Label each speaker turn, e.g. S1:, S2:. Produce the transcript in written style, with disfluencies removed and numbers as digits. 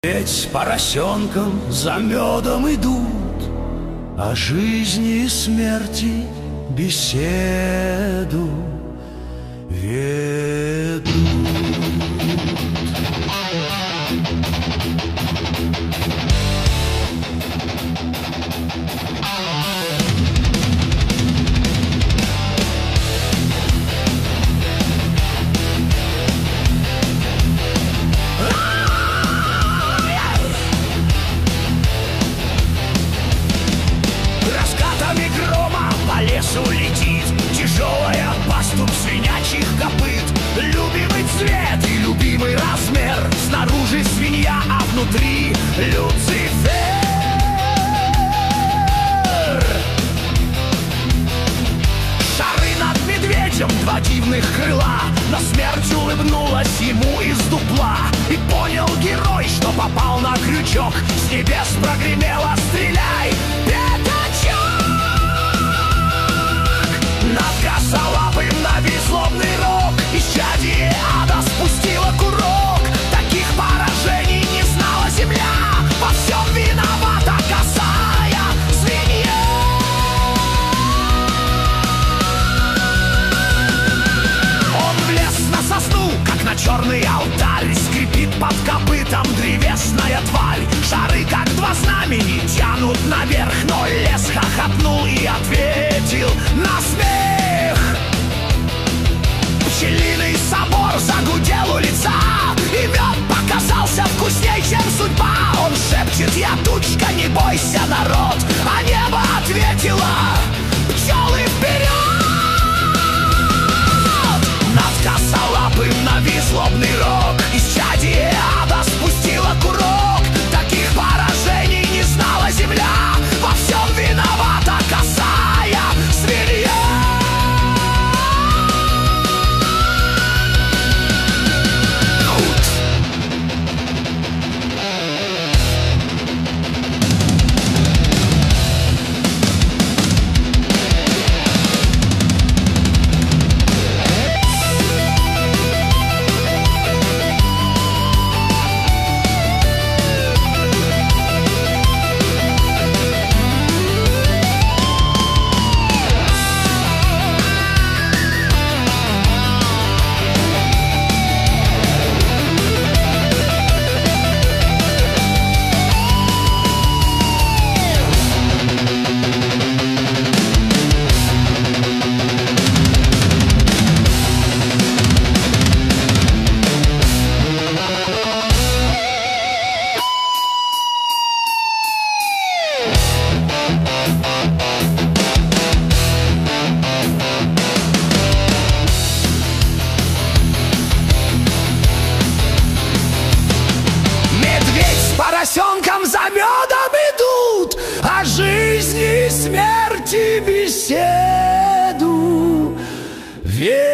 S1: Ведь с поросенком за медом идут, о жизни и смерти беседу ведут. Лесу летит тяжелая поступь свинячьих копыт. Любимый цвет и любимый размер. Снаружи свинья, а внутри Люцифер. Шары над медведем, два дивных крыла. Но смерть улыбнулась ему из дупла. И понял герой, что попал на крючок. С небес прогремело: стреляй, пятачок! Над косолапым навис злобный рог. Исчадие ада спустило курок. Таких поражений не знала земля. Во всем виновата косая свинья. Он влез на сосну, как на черный алтарь. Скрипит под копытом древесная тварь. Шары, как два знамени, тянут наверх. Но лес хохотнул и ответил на смех. Пчелиный собор загудел у лица, и мед показался вкусней, чем судьба. Он шепчет: я тучка, не бойся, народ. А небо ответило: пчелы вперед! Над косолапым навис злобный рог. Исчадие ада спустило курок. Таких поражений не знала земля. Во всем виновата косая свинья. Поросенком за медом идут, о жизни и смерти беседу ведут.